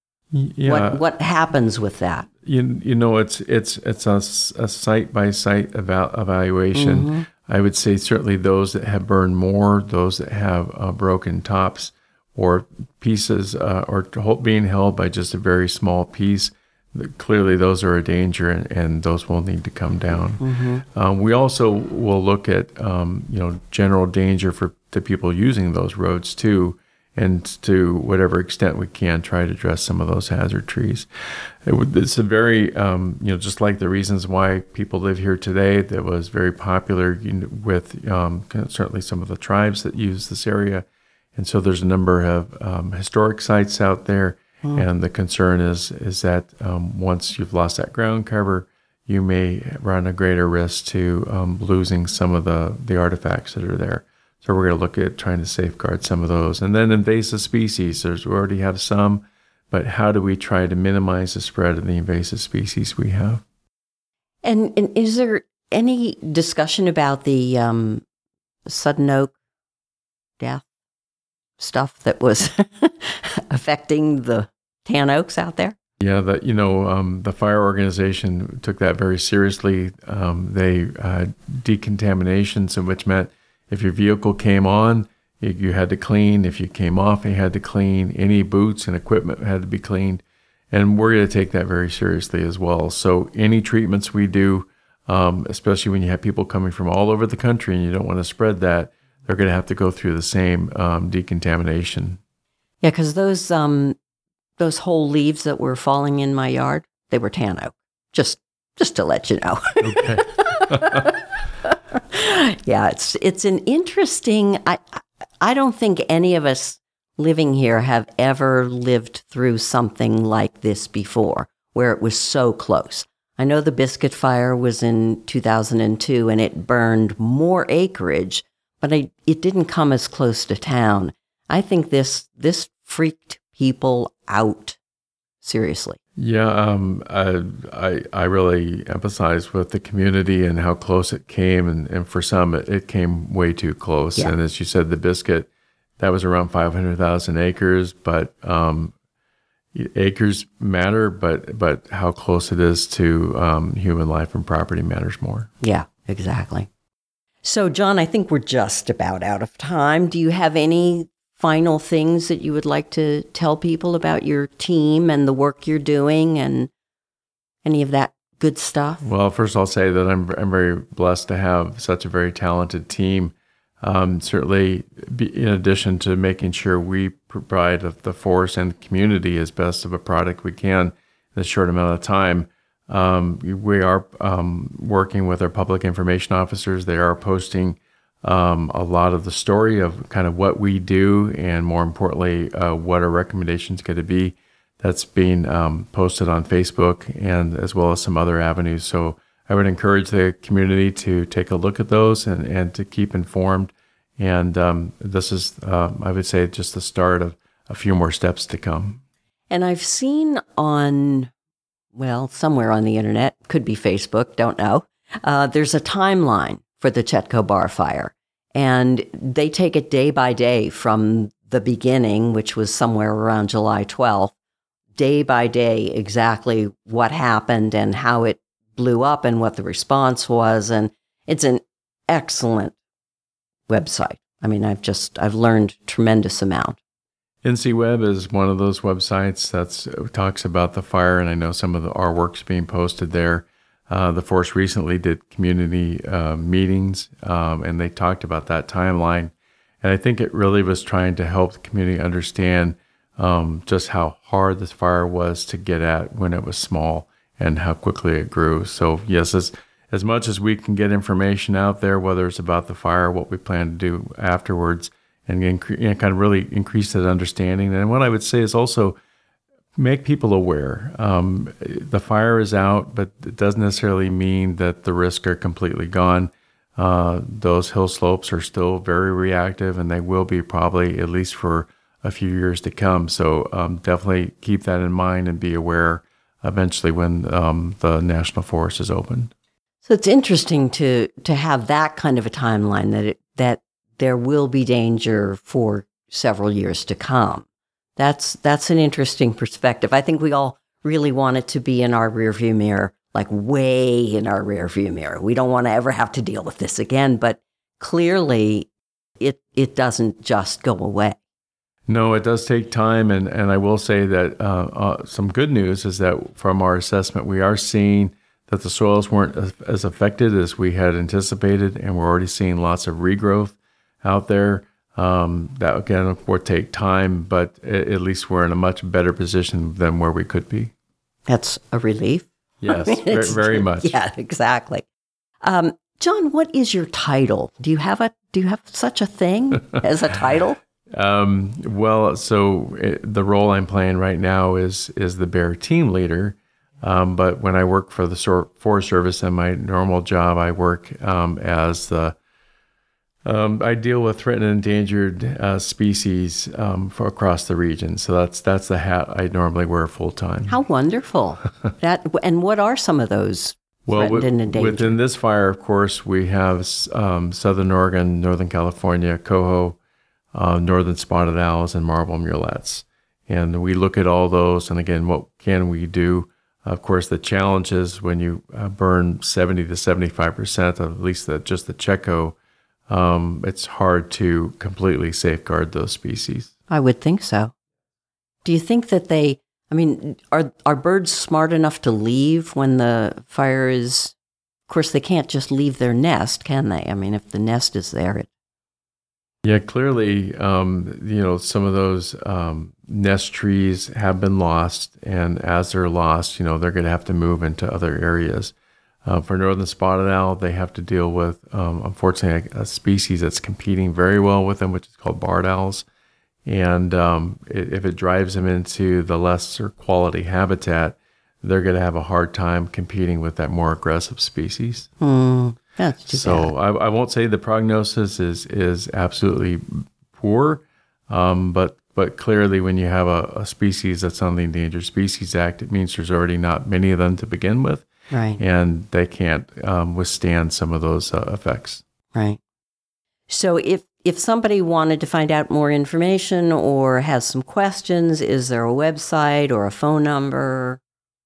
S2: Yeah.
S1: What what happens with that?
S2: You you know it's it's it's a, a site by site eval- evaluation. Mm-hmm. I would say certainly those that have burned more, those that have uh, broken tops, or pieces, uh, or being held by just a very small piece. Clearly, those are a danger, and, and those will need to come down. Mm-hmm. Um, we also will look at um, you know general danger for the people using those roads too. And to whatever extent we can, try to address some of those hazard trees. It would, it's a very, um, you know, just like the reasons why people live here today, that was very popular you know, with um, certainly some of the tribes that use this area. And so there's a number of um, historic sites out there. Mm. And the concern is is that um, once you've lost that ground cover, you may run a greater risk to um, losing some of the, the artifacts that are there. So we're going to look at trying to safeguard some of those. And then invasive species, there's we already have some but how do we try to minimize the spread of the invasive species we have?
S1: And, and is there any discussion about the um, sudden oak death stuff that was affecting the tan oaks out there?
S2: Yeah, that you know, um, the fire organization took that very seriously. Um, they uh, decontamination, so which meant if your vehicle came on, you, you had to clean. If you came off, you had to clean. Any boots and equipment had to be cleaned, and we're going to take that very seriously as well. So any treatments we do, um, especially when you have people coming from all over the country and you don't want to spread that, they're going to have to go through the same um, decontamination.
S1: Yeah, because those um, those whole leaves that were falling in my yard, they were tan oak. Just just to let you know.
S2: Okay.
S1: Yeah, it's it's an interesting. I I don't think any of us living here have ever lived through something like this before, where it was so close. I know the Biscuit Fire was in two thousand two, and it burned more acreage, but I, it didn't come as close to town. I think this this freaked people out, seriously.
S2: Yeah, um, I, I I really emphasize with the community and how close it came, and, and for some it, it came way too close.
S1: Yeah.
S2: And as you said, the Biscuit, that was around five hundred thousand acres, but um, acres matter, but but how close it is to um, human life and property matters more.
S1: Yeah, exactly. So, John, I think we're just about out of time. Do you have any final things that you would like to tell people about your team and the work you're doing and any of that good stuff?
S2: Well, first I'll say that I'm I'm very blessed to have such a very talented team. Um, certainly, be, in addition to making sure we provide the forest and the community as best of a product we can in a short amount of time, um, we are um, working with our public information officers. They are posting um, a lot of the story of kind of what we do, and more importantly, uh, what our recommendations going to be. That's being um, posted on Facebook and as well as some other avenues. So I would encourage the community to take a look at those and, and to keep informed. And um, this is, uh, I would say, just the start of a few more steps to come.
S1: And I've seen on, well, somewhere on the internet, could be Facebook, don't know, uh, there's a timeline for the Chetco Bar Fire. And they take it day by day from the beginning, which was somewhere around July twelfth, day by day, exactly what happened and how it blew up and what the response was. And it's an excellent website. I mean, I've just, I've learned tremendous amount.
S2: N C Web is one of those websites that talks about the fire, and I know some of the, our work's being posted there. Uh, the Force recently did community uh, meetings, um, and they talked about that timeline. And I think it really was trying to help the community understand um, just how hard this fire was to get at when it was small and how quickly it grew. So yes, as, as much as we can get information out there, whether it's about the fire, what we plan to do afterwards, and, incre- and kind of really increase that understanding. And what I would say is also make people aware. Um, the fire is out, but it doesn't necessarily mean that the risks are completely gone. Uh, those hill slopes are still very reactive, and they will be probably at least for a few years to come. So um, definitely keep that in mind and be aware eventually when um, the National Forest is open.
S1: So it's interesting to to have that kind of a timeline, that it, that there will be danger for several years to come. That's that's an interesting perspective. I think we all really want it to be in our rearview mirror, like way in our rearview mirror. We don't want to ever have to deal with this again, but clearly it it doesn't just go away.
S2: No, it does take time, and, and I will say that uh, uh, some good news is that from our assessment, we are seeing that the soils weren't as, as affected as we had anticipated, and we're already seeing lots of regrowth out there. Um, that, again, will take time, but at least we're in a much better position than where we could be.
S1: That's a relief.
S2: Yes,
S1: I mean,
S2: very, very much.
S1: Yeah, exactly. Um, John, what is your title? Do you have a do you have such a thing as a title?
S2: Um, well, so it, the role I'm playing right now is is the bear team leader. Um, but when I work for the Forest Service in my normal job, I work um, as the Um, I deal with threatened and endangered uh, species um, for across the region. So that's that's the hat I normally wear full time.
S1: How wonderful. that And what are some of those
S2: well,
S1: threatened
S2: w-
S1: and endangered?
S2: Within this fire, of course, we have um, Southern Oregon, Northern California, coho, uh, northern spotted owls, and marble murrelets. And we look at all those. And again, what can we do? Of course, the challenge is when you uh, burn seventy to seventy-five percent of at least the, just the Chetco, um, it's hard to completely safeguard those species.
S1: I would think so. Do you think that they, I mean, are are birds smart enough to leave when the fire is, of course, they can't just leave their nest, can they? I mean, if the nest is there. It...
S2: Yeah, clearly, um, you know, some of those um, nest trees have been lost, and as they're lost, you know, they're going to have to move into other areas. Uh, for northern spotted owl, they have to deal with, um, unfortunately, a, a species that's competing very well with them, which is called barred owls. And um, it, if it drives them into the lesser quality habitat, they're going to have a hard time competing with that more aggressive species.
S1: Hmm. That's too
S2: so
S1: bad.
S2: I, I won't say the prognosis is is absolutely poor, um, but but clearly when you have a, a species that's on the Endangered Species Act, it means there's already not many of them to begin with,
S1: Right.
S2: and they can't um, withstand some of those uh, effects.
S1: Right. So if if somebody wanted to find out more information or has some questions, is there a website or a phone number?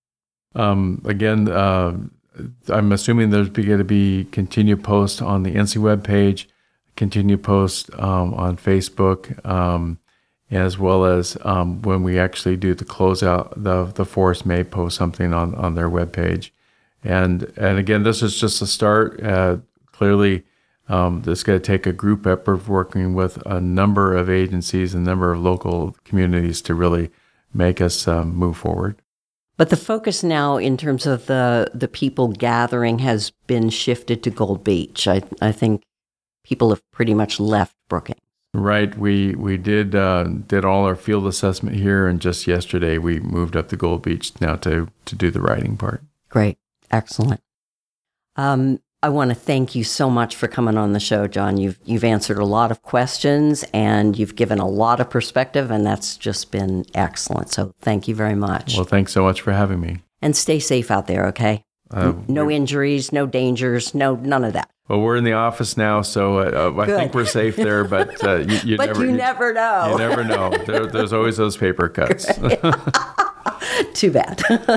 S2: Um, again, uh, I'm assuming there's going to be continued posts on the N C webpage, continued posts um, on Facebook, um, as well as um, when we actually do the closeout, the the forest may post something on, on their webpage. And and again, this is just a start. Uh, clearly, um, this is going to take a group effort working with a number of agencies, a number of local communities to really make us um, move forward.
S1: But the focus now in terms of the, the people gathering has been shifted to Gold Beach. I I think people have pretty much left Brookings.
S2: Right. We we did uh, did all our field assessment here, and just yesterday we moved up to Gold Beach now to, to do the writing part.
S1: Great. Excellent. Um, I want to thank you so much for coming on the show, John. You've you've answered a lot of questions and you've given a lot of perspective, and that's just been excellent. So thank you very much.
S2: Well, thanks so much for having me.
S1: And stay safe out there, okay?
S2: Uh,
S1: no injuries, no dangers, no none of that.
S2: Well, we're in the office now, so uh, I
S1: Good.
S2: think we're safe there. But uh, you, you
S1: but
S2: never
S1: you,
S2: you
S1: never know.
S2: You never know. There, there's always those paper cuts.
S1: Too bad.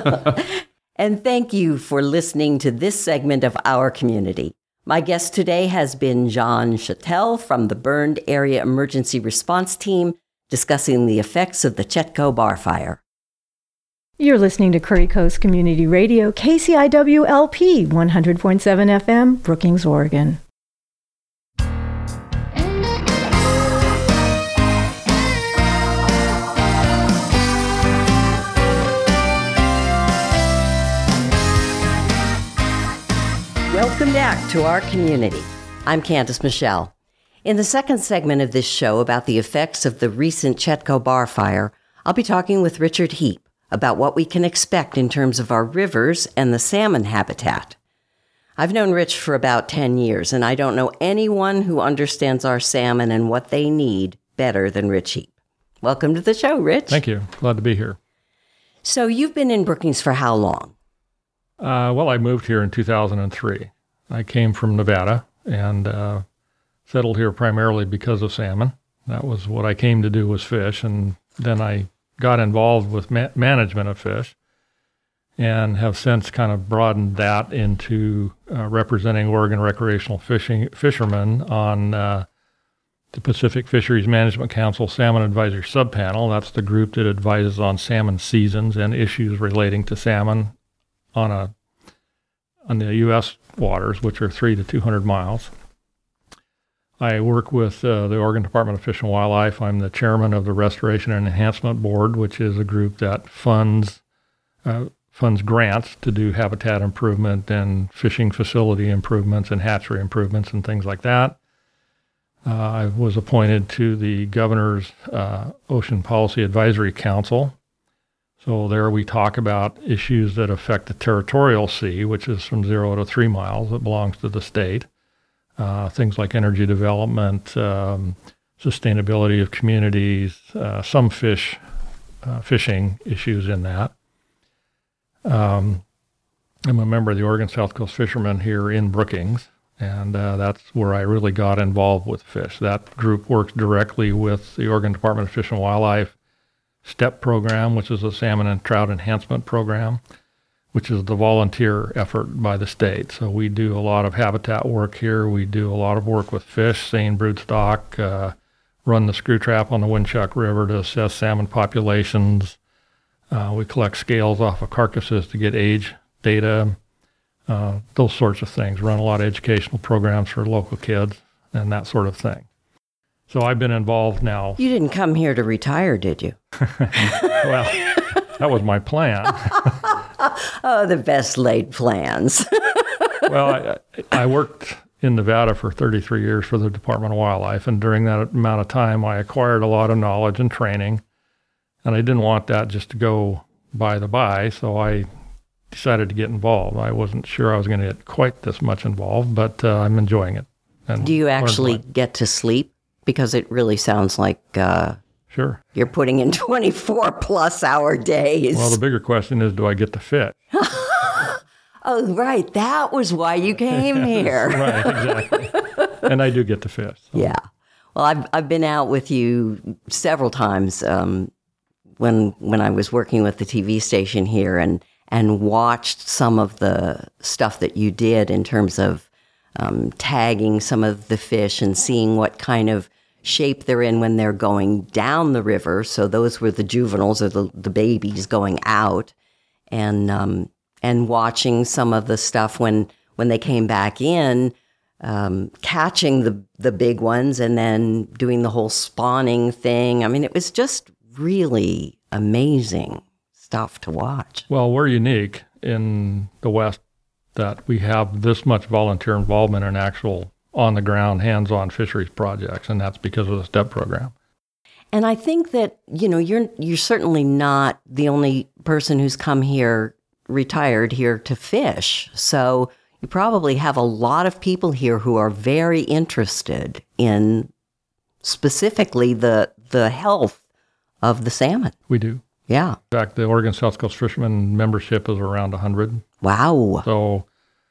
S1: And thank you for listening to this segment of Our Community. My guest today has been John Chattel from the Burned Area Emergency Response Team, discussing the effects of the Chetco Bar Fire.
S3: You're listening to Curry Coast Community Radio, K C I W L P, one hundred point seven F M, Brookings, Oregon.
S1: Welcome back to Our Community. I'm Candace Michelle. In the second segment of this show about the effects of the recent Chetco Bar Fire, I'll be talking with Richard Heap about what we can expect in terms of our rivers and the salmon habitat. I've known Rich for about ten years, and I don't know anyone who understands our salmon and what they need better than Rich Heap. Welcome to the show, Rich.
S4: Thank you. Glad to be here.
S1: So you've been in Brookings for how long?
S4: Uh, well, I moved here in two thousand three. I came from Nevada and uh, settled here primarily because of salmon. That was what I came to do, was fish, and then I got involved with ma- management of fish and have since kind of broadened that into uh, representing Oregon recreational fishing fishermen on uh, the Pacific Fisheries Management Council Salmon Advisory Subpanel. That's the group that advises on salmon seasons and issues relating to salmon on a on the U S waters, which are three to two hundred miles. I work with uh, the Oregon Department of Fish and Wildlife. I'm the chairman of the Restoration and Enhancement Board, which is a group that funds uh, funds grants to do habitat improvement and fishing facility improvements and hatchery improvements and things like that. Uh, I was appointed to the governor's uh, Ocean Policy Advisory Council. So there we talk about issues that affect the territorial sea, which is from zero to three miles. It belongs to the state. uh, things like energy development, um, sustainability of communities, uh, some fish, uh, fishing issues in that. Um, I'm a member of the Oregon South Coast Fishermen here in Brookings, and uh, that's where I really got involved with fish. That group works directly with the Oregon Department of Fish and Wildlife STEP program, which is a salmon and trout enhancement program, which is the volunteer effort by the state. So we do a lot of habitat work here. We do a lot of work with fish, seine broodstock, uh, run the screw trap on the Windchuck River to assess salmon populations. Uh, we collect scales off of carcasses to get age data, uh, those sorts of things. Run a lot of educational programs for local kids and that sort of thing. So I've been involved now.
S1: You didn't come here to retire, did you?
S4: Well, that was my plan.
S1: Oh, the best laid plans.
S4: Well, I, I worked in Nevada for thirty-three years for the Department of Wildlife, and during that amount of time, I acquired a lot of knowledge and training, and I didn't want that just to go by the by, so I decided to get involved. I wasn't sure I was going to get quite this much involved, but uh, I'm enjoying it. And
S1: Do you actually
S4: learned
S1: get to sleep? Because it really sounds like uh,
S4: Sure.
S1: you're putting in twenty-four plus hour days.
S4: Well, the bigger question is, do I get to fish?
S1: Oh, right. That was why you came here.
S4: Right, exactly. And I do get to fish. So.
S1: Yeah. Well, I've I've been out with you several times um, when when I was working with the T V station here, and and watched some of the stuff that you did in terms of um, tagging some of the fish and seeing what kind of shape they're in when they're going down the river. So those were the juveniles or the the babies going out, and um, and watching some of the stuff when when they came back in. Um, catching the the big ones and then doing the whole spawning thing. I mean, it was just really amazing stuff to watch.
S4: Well, we're unique in the West that we have this much volunteer involvement in actual on-the-ground, hands-on fisheries projects, and that's because of the STEP program.
S1: And I think that, you know, you're you're certainly not the only person who's come here, retired here to fish. So you probably have a lot of people here who are very interested in specifically the the health of the salmon.
S4: We do.
S1: Yeah.
S4: In fact, the Oregon South Coast Fishermen membership is around one hundred.
S1: Wow.
S4: So,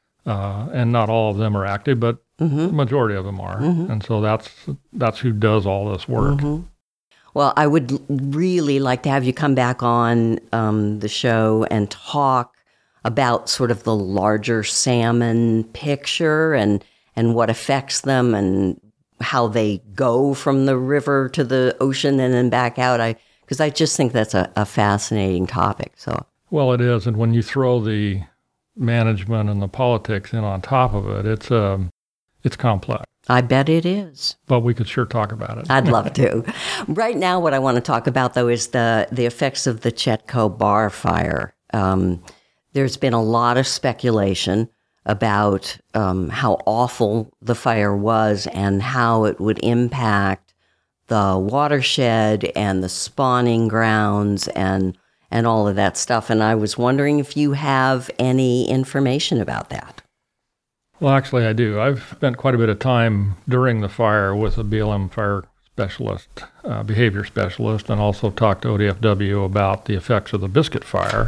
S4: uh, and not all of them are active, but
S1: Mm-hmm.
S4: the majority of them are.
S1: Mm-hmm.
S4: And so that's that's who does all this work.
S1: Mm-hmm. Well, I would l- really like to have you come back on um, the show and talk about sort of the larger salmon picture and and what affects them and how they go from the river to the ocean and then back out. I because I just think that's a, a fascinating topic. So
S4: Well, it is. And when you throw the management and the politics in on top of it, it's um, it's complex.
S1: I bet it is.
S4: But we could sure talk about it.
S1: I'd love to. Right now, what I want to talk about, though, is the, the effects of the Chetco Bar fire. Um, there's been a lot of speculation about um, how awful the fire was and how it would impact the watershed and the spawning grounds and and all of that stuff. And I was wondering if you have any information about that.
S4: Well, actually, I do. I've spent quite a bit of time during the fire with a B L M fire specialist, uh, behavior specialist, and also talked to O D F W about the effects of the Biscuit fire.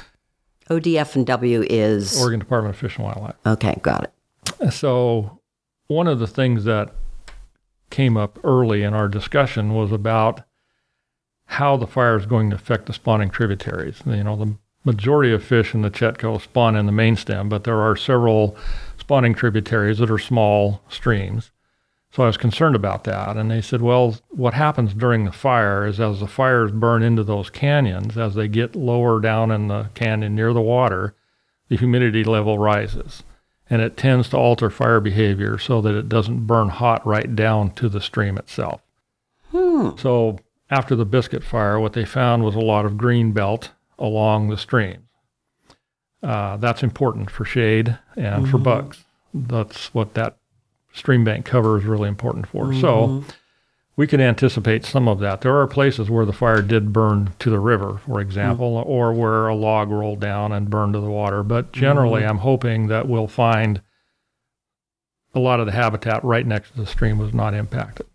S1: O D F and W is?
S4: Oregon Department of Fish and Wildlife.
S1: Okay, got it.
S4: So one of the things that came up early in our discussion was about how the fire is going to affect the spawning tributaries. You know, the majority of fish in the Chetco spawn in the main stem, but there are several spawning tributaries that are small streams. So I was concerned about that. And they said, well, what happens during the fire is as the fires burn into those canyons, as they get lower down in the canyon near the water, the humidity level rises. And it tends to alter fire behavior so that it doesn't burn hot right down to the stream itself.
S1: Hmm.
S4: So after the Biscuit fire, what they found was a lot of green belt along the streams. Uh, that's important for shade and mm-hmm. for bugs. That's what that stream bank cover is really important for. Mm-hmm. So we could anticipate some of that. There are places where the fire did burn to the river, for example, mm-hmm. or where a log rolled down and burned to the water. But generally, mm-hmm. I'm hoping that we'll find a lot of the habitat right next to the stream was not impacted.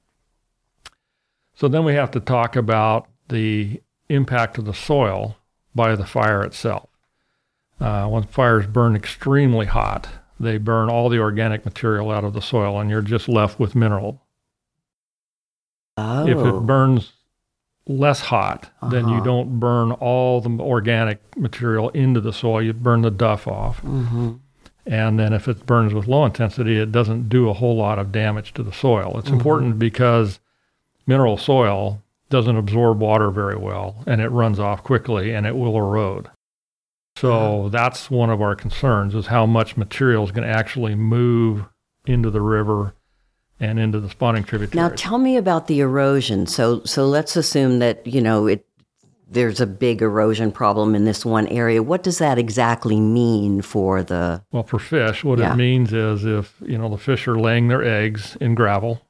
S4: So then we have to talk about the impact of the soil by the fire itself. Uh, when fires burn extremely hot, they burn all the organic material out of the soil, and you're just left with mineral.
S1: Oh.
S4: If it burns less hot, uh-huh. then you don't burn all the organic material into the soil. You burn the duff off. Mm-hmm. And then if it burns with low intensity, it doesn't do a whole lot of damage to the soil. It's mm-hmm. important because mineral soil doesn't absorb water very well, and it runs off quickly, and it will erode. So that's one of our concerns, is how much material is going to actually move into the river and into the spawning tributaries.
S1: Now tell me about the erosion. So so let's assume that, you know, it there's a big erosion problem in this one area. What does that exactly mean for the...
S4: Well, for fish, what
S1: yeah.
S4: it means is if, you know, the fish are laying their eggs in gravel,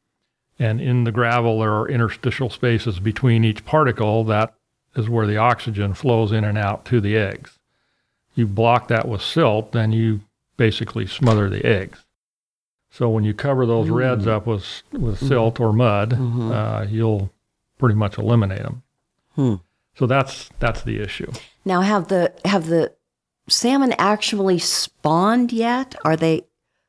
S4: and in the gravel there are interstitial spaces between each particle, that is where the oxygen flows in and out to the eggs. You block that with silt, then you basically smother the eggs. So when you cover those mm. reds up with with silt mm-hmm. or mud, mm-hmm. uh, you'll pretty much eliminate them. Hmm. So that's that's the issue.
S1: Now, have the have the salmon actually spawned yet? Are they?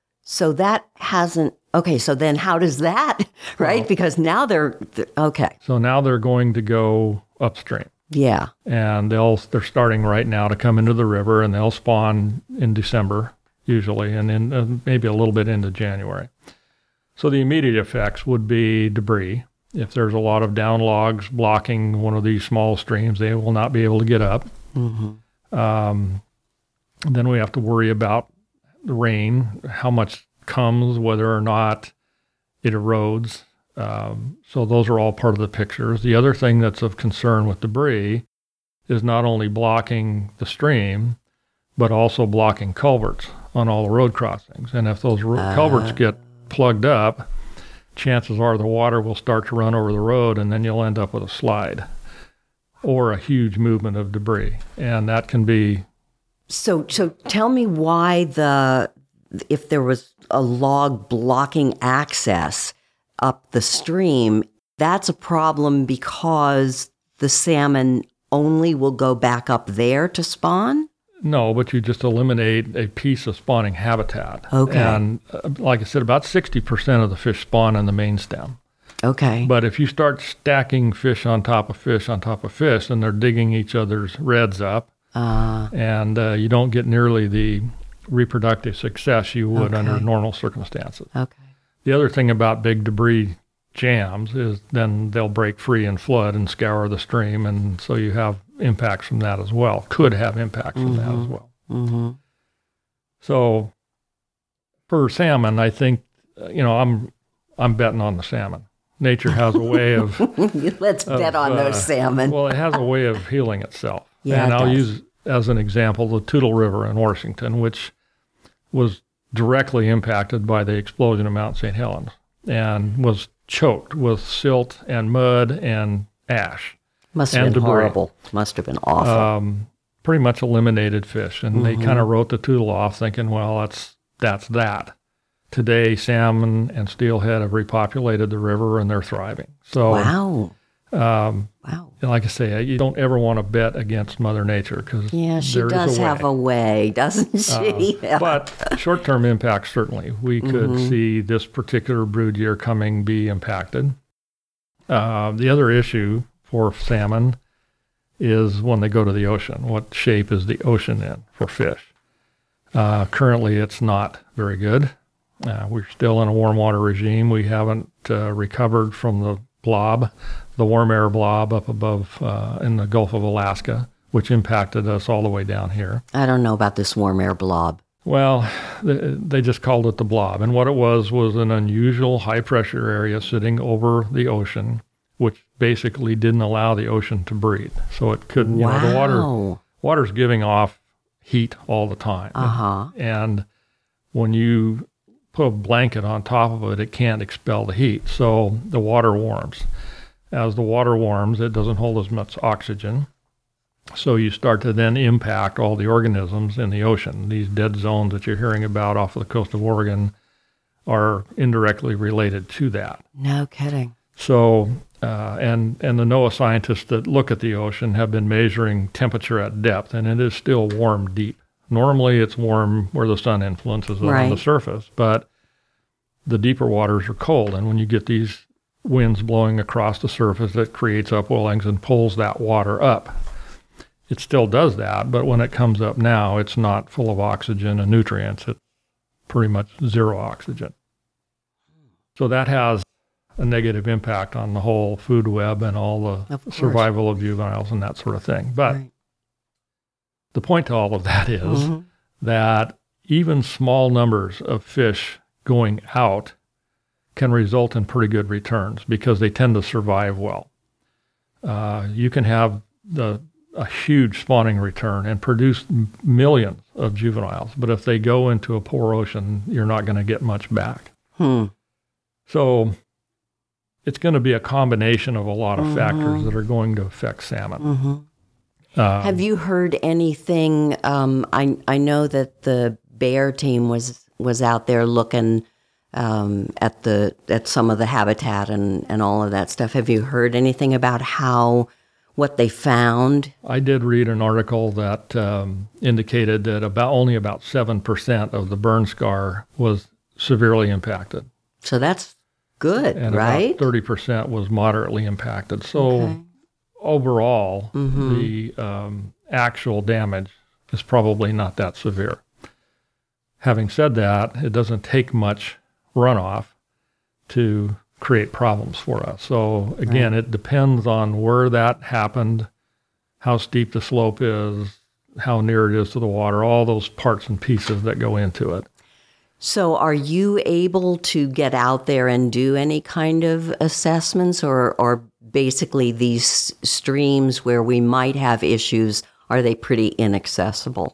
S1: So that hasn't. Okay, so then how does that? Right, well, because now they're, they're okay.
S4: So now they're going to go upstream.
S1: Yeah,
S4: and they'll they're starting right now to come into the river, and they'll spawn in December usually, and in uh, maybe a little bit into January. So the immediate effects would be debris. If there's a lot of down logs blocking one of these small streams, they will not be able to get up. Mm-hmm. Um, then we have to worry about the rain, how much comes, whether or not it erodes. Um, so those are all part of the pictures. The other thing that's of concern with debris is not only blocking the stream, but also blocking culverts on all the road crossings. And if those ro- uh, culverts get plugged up, chances are the water will start to run over the road, and then you'll end up with a slide or a huge movement of debris. And that can be...
S1: So, so tell me why the, if there was a log blocking access up the stream, that's a problem because the salmon only will go back up there to spawn?
S4: No, but you just eliminate a piece of spawning habitat.
S1: Okay.
S4: And uh, like I said, about sixty percent of the fish spawn in the main stem.
S1: Okay.
S4: But if you start stacking fish on top of fish on top of fish, then they're digging each other's reds up, uh, and uh, you don't get nearly the reproductive success you would okay. under normal circumstances.
S1: Okay.
S4: The other thing about big debris jams is then they'll break free and flood and scour the stream, and so you have impacts from that as well. Could have impacts from mm-hmm. that as well. Mm-hmm. So for salmon, I think, you know, I'm I'm betting on the salmon. Nature has a way of...
S1: Let's of, bet on uh, those salmon.
S4: Well, it has a way of healing itself.
S1: Yeah,
S4: and
S1: it
S4: I'll
S1: does.
S4: use as an example the Toutle River in Washington, which was directly impacted by the explosion of Mount Saint Helens and was choked with silt and mud and ash.
S1: Must have
S4: and
S1: been
S4: debris.
S1: horrible. Must have been awful.
S4: Um, pretty much eliminated fish, and mm-hmm. they kind of wrote the Toutle off, thinking, well, that's that's that. Today, salmon and steelhead have repopulated the river, and they're thriving. So,
S1: wow,
S4: um,
S1: wow.
S4: Like I say, you don't ever want to bet against Mother Nature because
S1: yeah, she does
S4: a
S1: have a way, doesn't she?
S4: Uh, yeah. But short-term impacts certainly. We could mm-hmm. see this particular brood year coming be impacted. Uh, the other issue for salmon is when they go to the ocean. What shape is the ocean in for fish? Uh, currently, it's not very good. Uh, we're still in a warm water regime. We haven't uh, recovered from the blob, the warm air blob up above uh, in the Gulf of Alaska, which impacted us all the way down here.
S1: I don't know about this warm air blob.
S4: Well, they just called it the blob. And what it was was an unusual high-pressure area sitting over the ocean, which basically didn't allow the ocean to breathe. So it couldn't,
S1: wow.
S4: you know, the water water's giving off heat all the time.
S1: Uh-huh.
S4: And when you put a blanket on top of it, it can't expel the heat. So the water warms. As the water warms, it doesn't hold as much oxygen. So you start to then impact all the organisms in the ocean. These dead zones that you're hearing about off of the coast of Oregon are indirectly related to that.
S1: No kidding.
S4: So, uh, and and the NOAA scientists that look at the ocean have been measuring temperature at depth, and it is still warm deep. Normally, it's warm where the sun influences it on
S1: Right.
S4: the surface, but the deeper waters are cold, and when you get these winds blowing across the surface, it creates upwellings and pulls that water up. It still does that, but when it comes up now, it's not full of oxygen and nutrients. It's pretty much zero oxygen. So that has a negative impact on the whole food web and all the
S1: Of course.
S4: survival of juveniles and that sort of thing. But
S1: Right.
S4: the point to all of that is
S1: Mhm.
S4: that even small numbers of fish going out can result in pretty good returns because they tend to survive well. Uh, you can have the, a huge spawning return and produce m- millions of juveniles, but if they go into a poor ocean, you're not going to get much back.
S1: Hmm.
S4: So it's going to be a combination of a lot of
S1: Mhm.
S4: factors that are going to affect salmon.
S1: hmm
S4: Um,
S1: Have you heard anything? Um, I I know that the bear team was was out there looking um, at the at some of the habitat and, and all of that stuff. Have you heard anything about how what they found?
S4: I did read an article that um, indicated that about only about seven percent of the burn scar was severely impacted,
S1: So that's good,
S4: and
S1: right?
S4: about thirty percent was moderately impacted. So
S1: Okay.
S4: overall,
S1: Mhm.
S4: the um, actual damage is probably not that severe. Having said that, it doesn't take much runoff to create problems for us. So again, it depends on where that happened, how steep the slope is, how near it is to the water, all those parts and pieces that go into it.
S1: So are you able to get out there and do any kind of assessments, or or basically these streams where we might have issues, are they pretty inaccessible?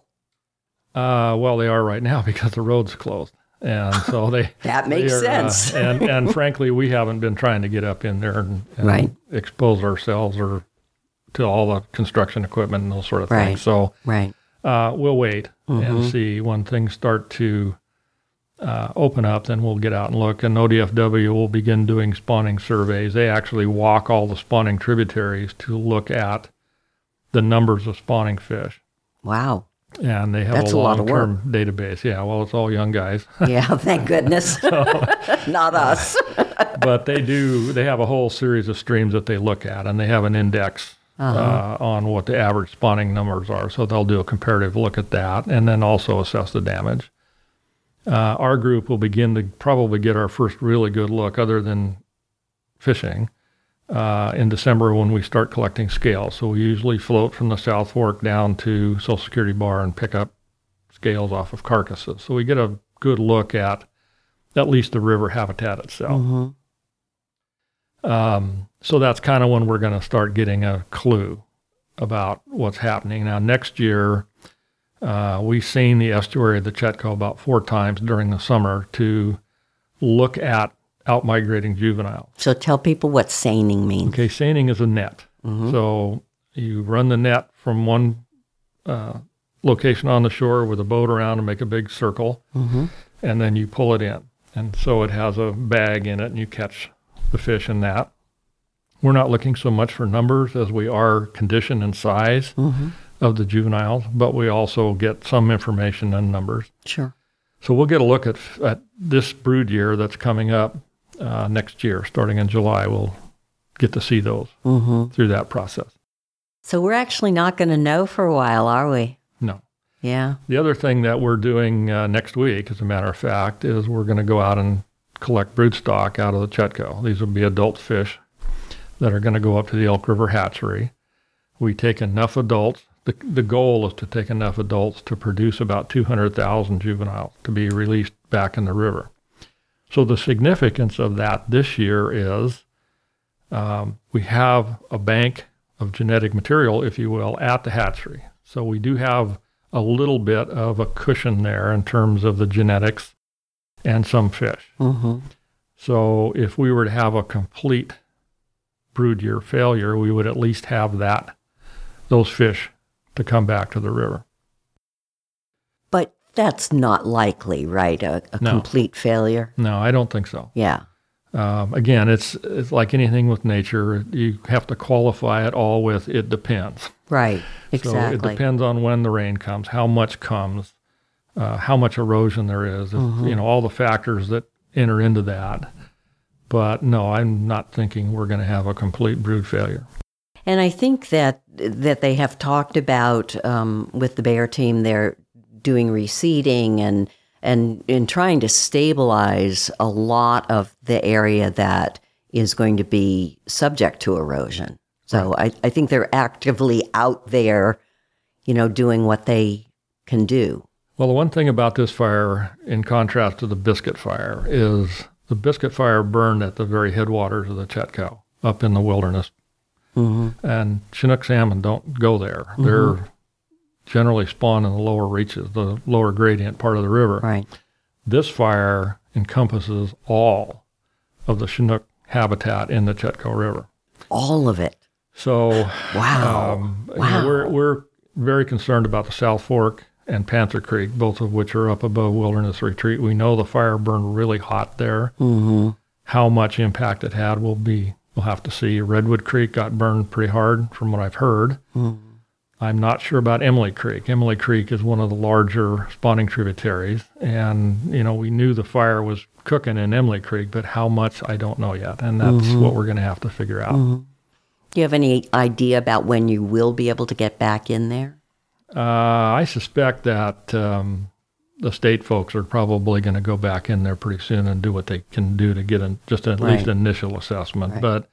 S4: Uh, well, they are right now because the road's closed. And so they
S1: That
S4: they
S1: makes
S4: are, uh,
S1: sense.
S4: and and frankly, we haven't been trying to get up in there and, and
S1: Right.
S4: expose ourselves or to all the construction equipment and those sort of
S1: Right.
S4: things. So
S1: Right.
S4: uh, we'll wait
S1: Mhm.
S4: and see when things start to uh, open up. Then we'll get out and look. And O D F W will begin doing spawning surveys. They actually walk all the spawning tributaries to look at the numbers of spawning fish.
S1: Wow.
S4: And they have
S1: That's
S4: a
S1: a lot of
S4: long-term database. Yeah, well, it's all young guys.
S1: Yeah, thank goodness. Not us.
S4: But they do, they have a whole series of streams that they look at, and they have an index uh, on what the average spawning numbers are. So they'll do a comparative look at that and then also assess the damage. Uh, our group will begin to probably get our first really good look, other than fishing, uh, in December when we start collecting scales. So we usually float from the South Fork down to Social Security Bar and pick up scales off of carcasses. So we get a good look at at least the river habitat itself.
S1: Mhm.
S4: Um, so that's kind of when we're going to start getting a clue about what's happening. Now, next year, uh, we've seen the estuary of the Chetco about four times during the summer to look at out-migrating juveniles.
S1: So tell people what seining means.
S4: Okay, seining is a net. So you run the net from one uh, location on the shore with a boat around and make a big circle,
S1: Mhm.
S4: and then you pull it in. And so it has a bag in it, and you catch the fish in that. We're not looking so much for numbers as we are condition and size
S1: Mhm.
S4: of the juveniles, but we also get some information on numbers.
S1: Sure.
S4: So we'll get a look at, at this brood year that's coming up uh, next year, starting in July. We'll get to see those
S1: Mhm.
S4: through that process.
S1: So we're actually not going to know for a while, are we?
S4: No.
S1: Yeah.
S4: The other thing that we're doing uh, next week, as a matter of fact, is we're going to go out and collect broodstock out of the Chetco. These will be adult fish that are going to go up to the Elk River hatchery. We take enough adults. The, the goal is to take enough adults to produce about two hundred thousand juveniles to be released back in the river. So the significance of that this year is um, we have a bank of genetic material, if you will, at the hatchery. So we do have a little bit of a cushion there in terms of the genetics and some fish.
S1: Mhm.
S4: So if we were to have a complete brood year failure, we would at least have that, those fish to come back to the river.
S1: But that's not likely, right? A, a
S4: No.
S1: complete failure.
S4: No, I don't think so.
S1: Yeah.
S4: Um, again, it's it's like anything with nature. You have to qualify it all with "it depends."
S1: Right. Exactly.
S4: So it depends on when the rain comes, how much comes, uh, how much erosion there is, if,
S1: Mm-hmm.
S4: you know, all the factors that enter into that. But no, I'm not thinking we're going to have a complete brood failure.
S1: And I think that that they have talked about um, with the Bayer team, they're doing reseeding and and in trying to stabilize a lot of the area that is going to be subject to erosion. So I, I think they're actively out there, you know, doing what they can do.
S4: Well, the one thing about this fire, in contrast to the Biscuit fire, is the Biscuit fire burned at the very headwaters of the Chetco, up in the wilderness.
S1: Mm-hmm.
S4: And Chinook salmon don't go there.
S1: Mm-hmm.
S4: They're generally spawn in the lower reaches, the lower gradient part of the river.
S1: Right.
S4: This fire encompasses all of the Chinook habitat in the Chetco River.
S1: All of it.
S4: So
S1: Wow.
S4: um, you know,
S1: Wow.
S4: we're, we're very concerned about the South Fork and Panther Creek, both of which are up above Wilderness Retreat. We know the fire burned really hot there.
S1: Mm-hmm.
S4: How much impact it had will be, we'll have to see. Redwood Creek got burned pretty hard from what I've heard.
S1: Mm-hmm.
S4: I'm not sure about Emily Creek. Emily Creek is one of the larger spawning tributaries. And, you know, we knew the fire was cooking in Emily Creek, but how much, I don't know yet. And that's
S1: Mm-hmm.
S4: what we're going to have to figure out.
S1: Mm-hmm. Do you have any idea about when you will be able to get back in there?
S4: Uh, I suspect that um, the state folks are probably going to go back in there pretty soon and do what they can do to get an, just at
S1: Right.
S4: least an initial assessment.
S1: Right.
S4: But,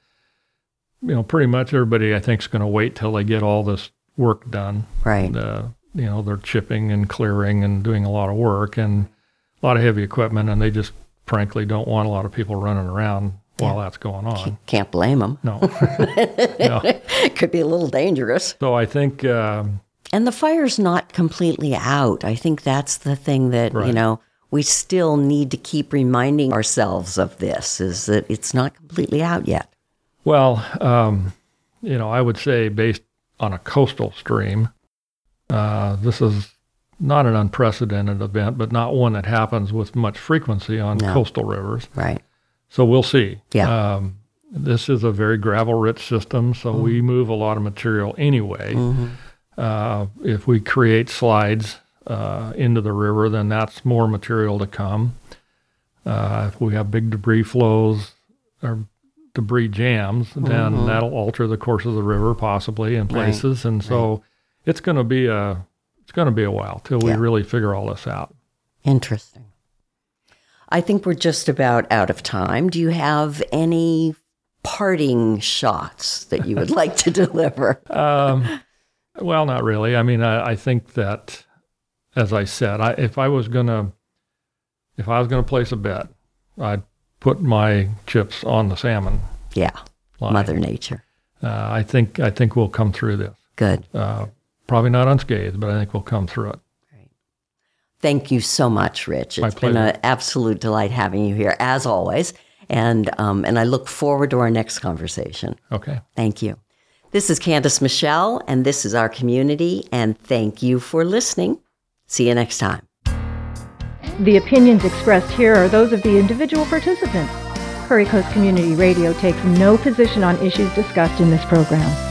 S4: you know, pretty much everybody, I think, is going to wait till they get all this work done.
S1: Right.
S4: Uh, you know, they're chipping and clearing and doing a lot of work and a lot of heavy equipment, and they just frankly don't want a lot of people running around while that's going on.
S1: Can't blame them.
S4: No. no.
S1: It could be a little dangerous.
S4: So I think... Um,
S1: And the fire's not completely out. I think that's the thing that, you
S4: Right.
S1: know, we still need to keep reminding ourselves of this, is that it's not completely out yet.
S4: Well, um, you know, I would say based on a coastal stream, uh, this is not an unprecedented event, but not one that happens with much frequency on
S1: No.
S4: coastal rivers.
S1: Right.
S4: So we'll see.
S1: Yeah.
S4: Um, this is a very gravel-rich system, so
S1: Mm-hmm.
S4: we move a lot of material anyway. Uh, if we create slides uh, into the river, then that's more material to come. Uh, if we have big debris flows or debris jams, then
S1: Mm-hmm.
S4: that'll alter the course of the river possibly in places. And so it's going to be a it's going to be a while till we
S1: Yeah.
S4: really figure all this out.
S1: Interesting. I think we're just about out of time. Do you have any parting shots that you would like to deliver?
S4: Um, well, not really. I mean, I, I think that, as I said, I, if I was gonna, if I was gonna place a bet, I'd put my chips on the salmon
S1: Yeah.
S4: line.
S1: Mother Nature.
S4: Uh, I think I think we'll come through this.
S1: Good.
S4: Uh, probably not unscathed, but I think we'll come through it.
S1: Thank you so much, Rich.
S4: My
S1: It's been
S4: pleasure.
S1: an absolute delight having you here, as always. And, um, and I look forward to our next conversation.
S4: Okay.
S1: Thank you. This is Candace Michelle, and this is our community. And thank you for listening. See you next time.
S3: The opinions expressed here are those of the individual participants. Curry Coast Community Radio takes no position on issues discussed in this program.